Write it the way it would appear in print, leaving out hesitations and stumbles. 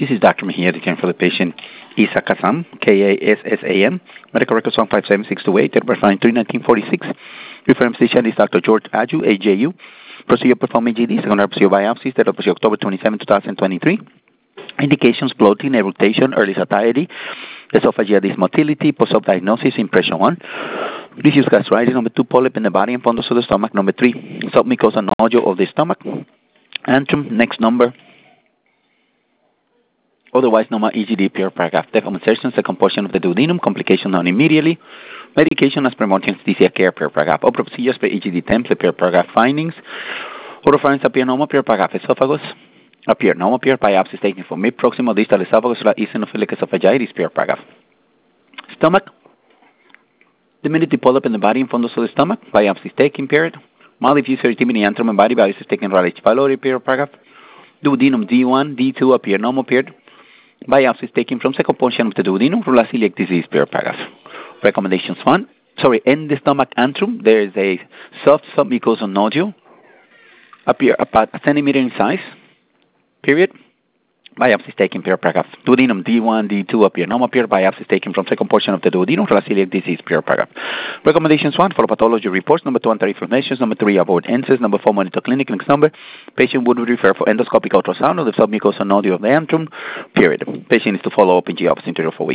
This is Dr. Mejia, the care for the patient Isa Kassam, Kassam, medical record 157628, date of birth 3/1946. Reference physician is Dr. George Aju, AJU. Procedure performed EGD, secondary procedure biopsies, date of procedure October 27, 2023. Indications: bloating, eructation, early satiety, esophageal dysmotility, post-op diagnosis, impression 1. Diffuse gastritis, number 2, polyp in the body and fundus of the stomach, number 3, submucosal nodule of the stomach, antrum, next number, otherwise known as EGD, pure paragraph. Decompensation, second portion of the duodenum, complication known immediately. Medication as per emergency anesthesia care, pure paragraph. Opera procedures per EGD template, pure paragraph findings. Oropharynx appear normal, pure paragraph. Esophagus appear normal, pure biopsy taken from mid proximal distal esophagus, eosinophilic esophagitis, pure paragraph. Stomach, diminutive polyp in the body and fundus of the stomach, biopsy taken, period. Mild diffuse erythema antrum and body biopsy taken right H. pylori, pure paragraph. Duodenum D1, D2 appear normal, period. Biopsies taken from second portion of the duodenum from celiac disease, pure paragraph. Recommendations 1. In the stomach antrum, there is a soft submucosal nodule, appear about a centimeter in size, period. Biopsies taken, pure paragraph. Duodenum D1, D2 appear normal, period. Biopsies taken from second portion of the duodenum from celiac disease, pure paragraph. Recommendations 1. Follow pathology reports. Number 2, anterior inflammations. Number 3, avoid NSAIDs. Number 4, monitor clinic. Next number, patient would refer for endoscopic ultrasound of the submucosal nodule of the antrum, period. Patient is to follow up in GI office in 3 or 4 weeks.